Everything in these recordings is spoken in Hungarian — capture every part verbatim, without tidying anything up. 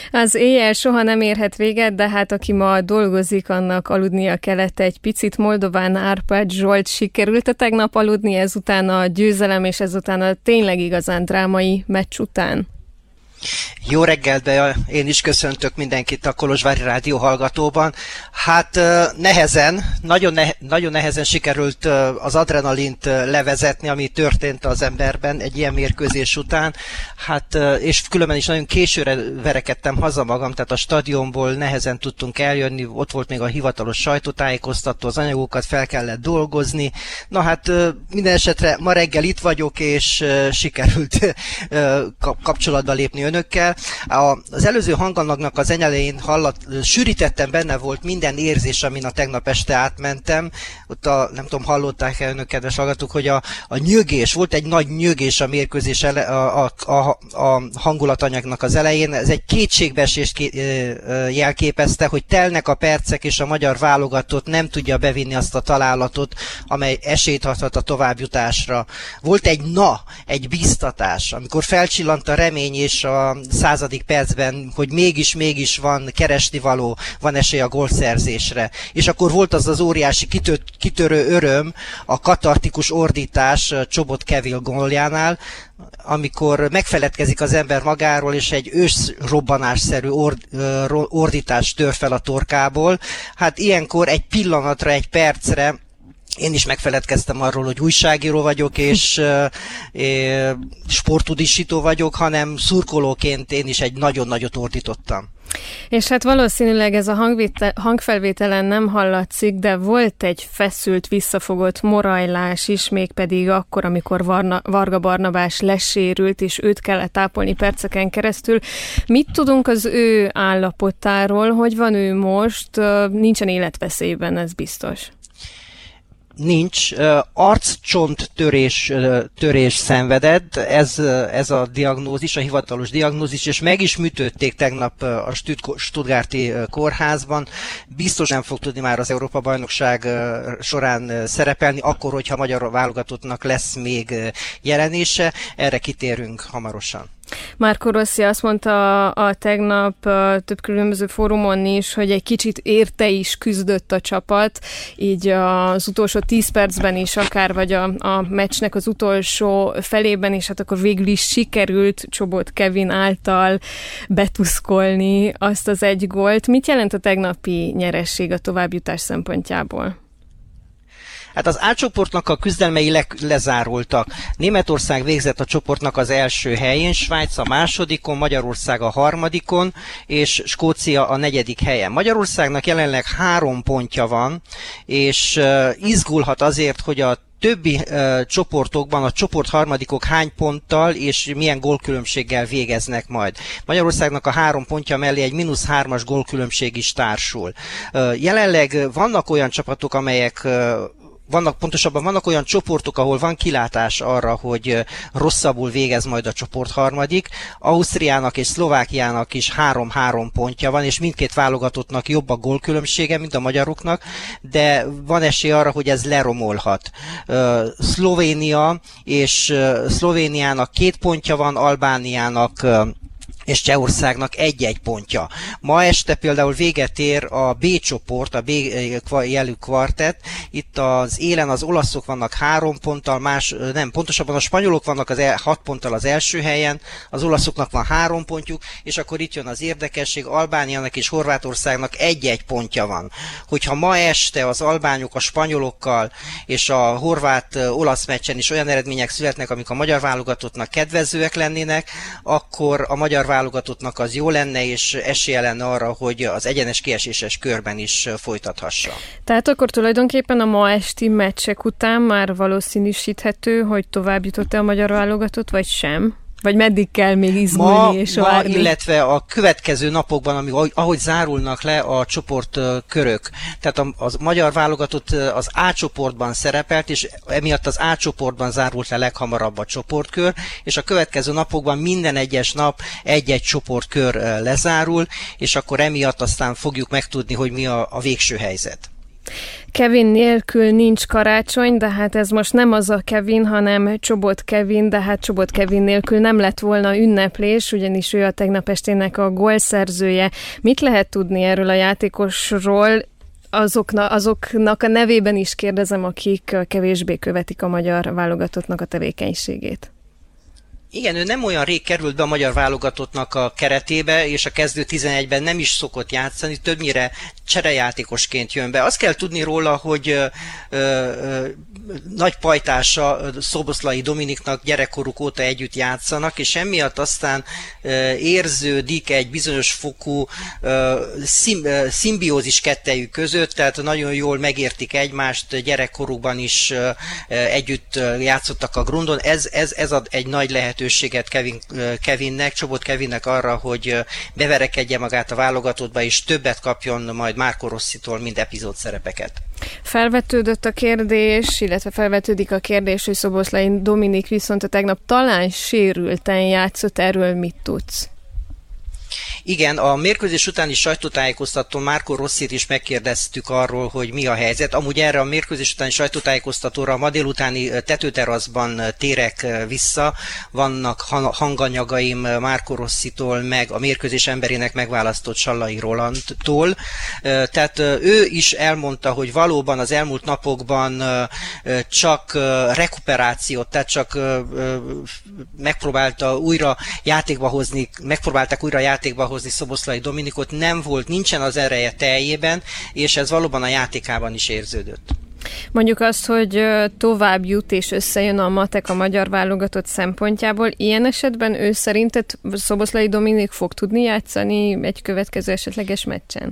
Az éjjel soha nem érhet véget, de hát aki ma dolgozik, annak aludnia kellett egy picit. Moldován Árpád Zsolt sikerült a tegnap aludni, ezután a győzelem, és ezután a tényleg igazán drámai meccs után. Jó reggelt, de én is köszöntök mindenkit a Kolozsvári Rádió hallgatóban. Hát nehezen, nagyon, ne, nagyon nehezen sikerült az adrenalint levezetni, ami történt az emberben egy ilyen mérkőzés után. Hát, és különben is nagyon későre verekedtem haza magam, tehát a stadionból nehezen tudtunk eljönni, ott volt még a hivatalos sajtótájékoztató, az anyagokat fel kellett dolgozni. Na hát minden esetre ma reggel itt vagyok, és sikerült kapcsolatba lépni önökkel. Az előző hanganagnak az elején hallat, sűrítettem, benne volt minden érzés, amin a tegnap este átmentem. Ott a, nem tudom, hallották-e önök, kedves hallgatók, hogy a, a nyögés, volt egy nagy nyögés a mérkőzés ele, a, a, a, a hangulatanyagnak az elején. Ez egy kétségbeesést jelképezte, hogy telnek a percek, és a magyar válogatott nem tudja bevinni azt a találatot, amely esélyt adhat a továbbjutásra. Volt egy na, egy bíztatás, amikor felcsillant a remény, és a századik percben, hogy mégis-mégis van keresnivaló, van esély a gólszerzésre. És akkor volt az az óriási kitör, kitörő öröm, a katartikus ordítás Csobot Kevin góljánál, amikor megfeledkezik az ember magáról, és egy ősrobbanásszerű ord, ordítás tör fel a torkából. Hát ilyenkor egy pillanatra, egy percre én is megfeledkeztem arról, hogy újságíró vagyok, és e, sporttudisító vagyok, hanem szurkolóként én is egy nagyon nagyot ordítottam. És hát valószínűleg ez a hangvétel, hangfelvételen nem hallatszik, de volt egy feszült, visszafogott morajlás is, mégpedig akkor, amikor Varna, Varga Barnabás lesérült, és őt kellett tápolni perceken keresztül. Mit tudunk az ő állapotáról, hogy van ő most? Nincsen életveszélyben, ez biztos. Nincs. Arccsont törés, törés szenvedett, ez, ez a diagnózis, a hivatalos diagnózis, és meg is műtötték tegnap a Stuttgarti kórházban. Biztos nem fog tudni már az Európa-bajnokság során szerepelni, akkor, hogyha magyar válogatottnak lesz még jelenése. Erre kitérünk hamarosan. Marco Rossi azt mondta a, a tegnap a több különböző fórumon is, hogy egy kicsit érte is küzdött a csapat, így az utolsó tíz percben is akár, vagy a, a meccsnek az utolsó felében is, hát akkor végül is sikerült Csobot Kevin által betuszkolni azt az egy gólt. Mit jelent a tegnapi nyeresség a továbbjutás szempontjából? Hát az A csoportnak a küzdelmei le- lezárultak. Németország végzett a csoportnak az első helyén, Svájc a másodikon, Magyarország a harmadikon, és Skócia a negyedik helyen. Magyarországnak jelenleg három pontja van, és uh, izgulhat azért, hogy a többi uh, csoportokban a csoport harmadikok hány ponttal és milyen gólkülönbséggel végeznek majd. Magyarországnak a három pontja mellé egy mínusz hármas gólkülönbség is társul. Uh, jelenleg vannak olyan csapatok, amelyek uh, Vannak, pontosabban vannak olyan csoportok, ahol van kilátás arra, hogy rosszabbul végez majd a csoport harmadik. Ausztriának és Szlovákiának is három-három pontja van, és mindkét válogatottnak jobb a gólkülönbsége, mint a magyaroknak, de van esély arra, hogy ez leromolhat. Szlovénia és Szlovéniának két pontja van, Albániának és Csehországnak egy-egy pontja. Ma este például véget ér a B csoport, a B jelű kvartett. Itt az élen az olaszok vannak három ponttal, más, nem, pontosabban a spanyolok vannak az el, hat ponttal az első helyen, az olaszoknak van három pontjuk, és akkor itt jön az érdekesség, Albániának és Horvátországnak egy-egy pontja van. Hogyha ma este az albányok a spanyolokkal és a horvát-olasz meccsen is olyan eredmények születnek, amik a magyar válogatottnak kedvezőek lennének, akkor a magyar válogatottnak az jó lenne, és esélye lenne arra, hogy az egyenes kieséses körben is folytathassa. Tehát akkor tulajdonképpen a ma esti meccsek után már valószínűsíthető, hogy tovább jutott-e a magyar válogatott, vagy sem? Vagy meddig kell még izgulni ma, és ma, várni? Illetve a következő napokban, amíg, ahogy, ahogy zárulnak le a csoportkörök. Tehát a, a magyar válogatott az A csoportban szerepelt, és emiatt az A csoportban zárult le leghamarabb a csoportkör, és a következő napokban minden egyes nap egy-egy csoportkör lezárul, és akkor emiatt aztán fogjuk megtudni, hogy mi a, a végső helyzet. Kevin nélkül nincs karácsony, de hát ez most nem az a Kevin, hanem Csobot Kevin, de hát Csobot Kevin nélkül nem lett volna ünneplés, ugyanis ő a tegnap estének a gólszerzője. Mit lehet tudni erről a játékosról? Azokna, azoknak a nevében is kérdezem, akik kevésbé követik a magyar válogatottnak a tevékenységét. Igen, ő nem olyan rég került be a magyar válogatottnak a keretébe, és a kezdő tizenegyben nem is szokott játszani, többnyire cserejátékosként jön be. Azt kell tudni róla, hogy ö, ö, nagy pajtása Szoboszlai Dominiknak gyerekkoruk óta együtt játszanak, és emiatt aztán ö, érződik egy bizonyos fokú ö, szim, ö, szimbiózis kettejük között, tehát nagyon jól megértik egymást, gyerekkorukban is ö, együtt játszottak a grundon. Ez, ez, ez ad egy nagy lehetőséget Kevin, Kevinnek, Csobot Kevinnek arra, hogy beverekedje magát a válogatottba, és többet kapjon majd Marco Rossitól, mint epizód szerepeket. Felvetődött a kérdés, illetve felvetődik a kérdés, hogy Szoboszlai Dominik viszont a tegnap talán sérülten játszott, erről mit tudsz? Igen, a mérkőzés utáni sajtótájékoztatón Marco Rossit is megkérdeztük arról, hogy mi a helyzet. Amúgy erre a mérkőzés utáni sajtótájékoztatóra ma délutáni tetőteraszban térek vissza. Vannak hanganyagaim Marco Rossitól, meg a mérkőzés emberének megválasztott Sallai Rolandtól. Tehát ő is elmondta, hogy valóban az elmúlt napokban csak rekuperációt, tehát csak megpróbálta újra játékba hozni, megpróbálták újra játékba hozni Szoboszlai Dominikot, nem volt, nincsen az ereje teljében, és ez valóban a játékában is érződött. Mondjuk azt, hogy tovább jut és összejön a matek a magyar válogatott szempontjából, ilyen esetben ő szerinted Szoboszlai Dominik fog tudni játszani egy következő esetleges meccsen?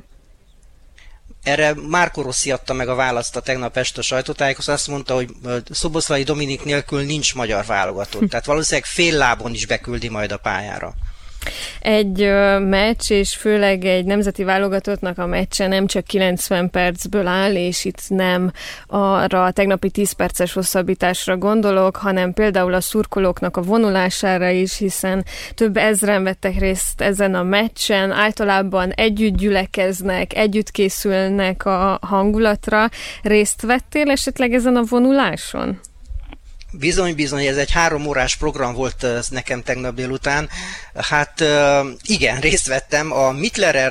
Erre Marco Rossi adta meg a választ a tegnap este a sajtótájékoztatón, azt mondta, hogy Szoboszlai Dominik nélkül nincs magyar válogatott, tehát valószínűleg fél lábon is beküldi majd a pályára. Egy ö, meccs, és főleg egy nemzeti válogatottnak a meccse nem csak kilencven percből áll, és itt nem arra a tegnapi tíz perces hosszabbításra gondolok, hanem például a szurkolóknak a vonulására is, hiszen több ezren vettek részt ezen a meccsen, általában együtt gyülekeznek, együtt készülnek a hangulatra. Részt vettél esetleg ezen a vonuláson? Bizony-bizony, ez egy három órás program volt nekem tegnap délután. Hát igen, részt vettem a Mittlerer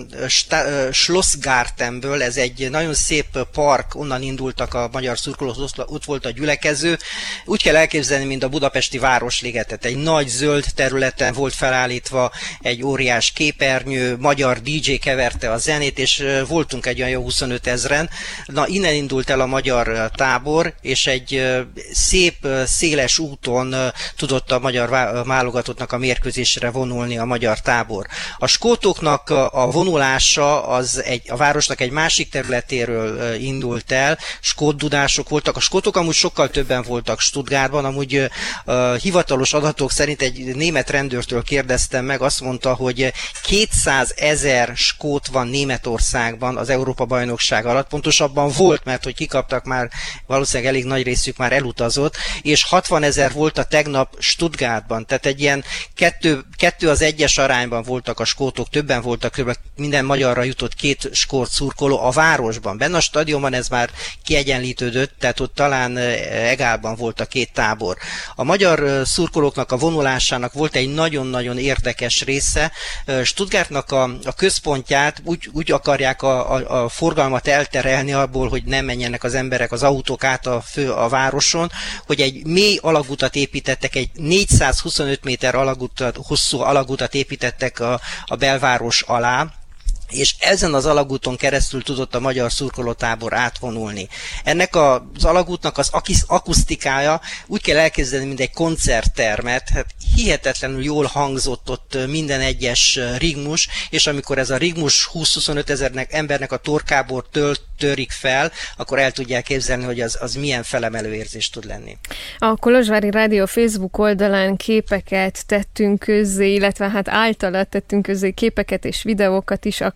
Schlossgartenből, ez egy nagyon szép park, onnan indultak a magyar szurkolók, ott volt a gyülekező. Úgy kell elképzelni, mint a budapesti Városligetet. Egy nagy zöld területen volt felállítva egy óriás képernyő, magyar dé dzsé keverte a zenét, és voltunk egy olyan jó huszonöt ezren. Na, innen indult el a magyar tábor, és egy szép széles úton tudott a magyar válogatottnak a mérkőzésre vonulni a magyar tábor. A skótoknak a vonulása az egy, a városnak egy másik területéről indult el, skót dudások voltak. A skótok amúgy sokkal többen voltak Stuttgartban, amúgy uh, hivatalos adatok szerint egy német rendőrtől kérdeztem meg, azt mondta, hogy kétszázezer skót van Németországban az Európa-bajnokság alatt, pontosabban volt, mert hogy kikaptak már, valószínűleg elég nagy részük már elutazott, és hatvanezer volt a tegnap Stuttgartban, tehát egy ilyen kettő, kettő az egyes arányban voltak a skótok, többen voltak, kb. Minden magyarra jutott két skót szurkoló a városban. Benne a stadionban ez már kiegyenlítődött, tehát ott talán egálban volt a két tábor. A magyar szurkolóknak a vonulásának volt egy nagyon-nagyon érdekes része. Stuttgartnak a, a központját úgy, úgy akarják a, a, a forgalmat elterelni abból, hogy nem menjenek az emberek, az autók át a, fő, a városon, hogy egy mély alagutat építettek, egy négyszázhuszonöt méter alagutat, hosszú alagutat építettek a, a belváros alá, és ezen az alagúton keresztül tudott a magyar szurkolótábor átvonulni. Ennek az alagútnak az akusztikája úgy kell elképzelni, mint egy koncerttermet, hát hihetetlenül jól hangzott ott minden egyes rigmus, és amikor ez a rigmus húsz-huszonöt ezernek embernek a torkából től, törik fel, akkor el tudják képzelni, hogy az, az milyen felemelő érzés tud lenni. A Kolozsvári Rádió Facebook oldalán képeket tettünk közzé, illetve hát általad tettünk közzé képeket és videókat is, akár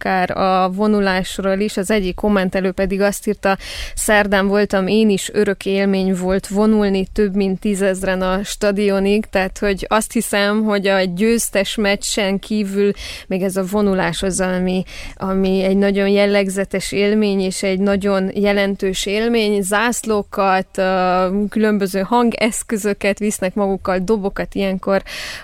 akár a vonulásról is. Az egyik kommentelő pedig azt írta, szerdán voltam én is, örök élmény volt vonulni, több mint tízezren a stadionig, tehát hogy azt hiszem, hogy a győztes meccsen kívül még ez a vonulás az, ami, ami egy nagyon jellegzetes élmény, és egy nagyon jelentős élmény. Zászlókat, különböző hangeszközöket visznek magukkal, dobokat ilyenkor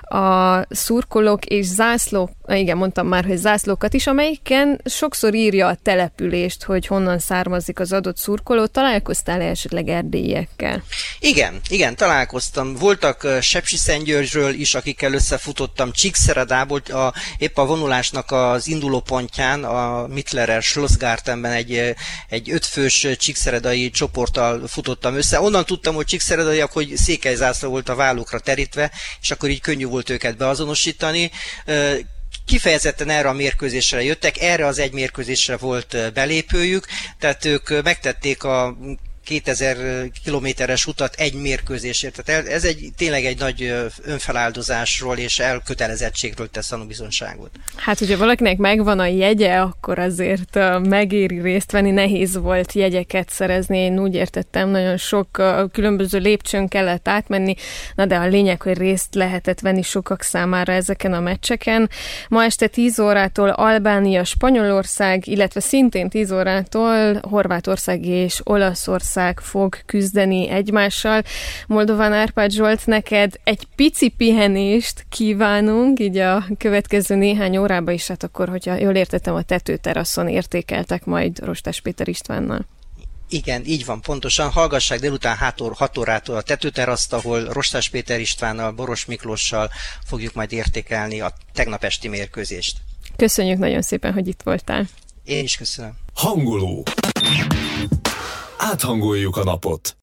a szurkolók, és zászlók, igen, mondtam már, hogy zászlókat is, amelyiken sokszor írja a települést, hogy honnan származik az adott szurkoló. Találkoztál esetleg erdélyekkel? Igen, igen, találkoztam. Voltak Sepsiszentgyörgyről is, akikkel összefutottam, Csíkszeredából, a, épp a vonulásnak az indulópontján, a Mittlerer Schlossgartenben egy, egy ötfős csíkszeredai csoporttal futottam össze. Onnan tudtam, hogy csíkszeredaiak, hogy székelyzászló volt a vállukra terítve, és akkor így könnyű volt őket beazonosítani. Kifejezetten erre a mérkőzésre jöttek, erre az egy mérkőzésre volt belépőjük, tehát ők megtették a kétezer kilométeres utat egy mérkőzésért. Tehát ez egy, tényleg egy nagy önfeláldozásról és elkötelezettségről tesz tanúbizonyságot. Hát, hogyha valakinek megvan a jegye, akkor azért megéri részt venni. Nehéz volt jegyeket szerezni. Én úgy értettem, nagyon sok különböző lépcsőn kellett átmenni, na de a lényeg, hogy részt lehetett venni sokak számára ezeken a meccseken. Ma este tíz órától Albánia, Spanyolország, illetve szintén tíz órától Horvátország és Olaszország fog küzdeni egymással. Moldován Árpád Zsolt, neked egy pici pihenést kívánunk, így a következő néhány órában is, hát akkor, hogyha jól értettem, a tetőteraszon értékeltek majd Rostás Péter Istvánnal. Igen, így van, pontosan. Hallgassák délután hat órától a tetőteraszt, ahol Rostás Péter Istvánnal, Boros Miklóssal fogjuk majd értékelni a tegnap esti mérkőzést. Köszönjük nagyon szépen, hogy itt voltál. Én is köszönöm. Hangoló. Áthangoljuk a napot.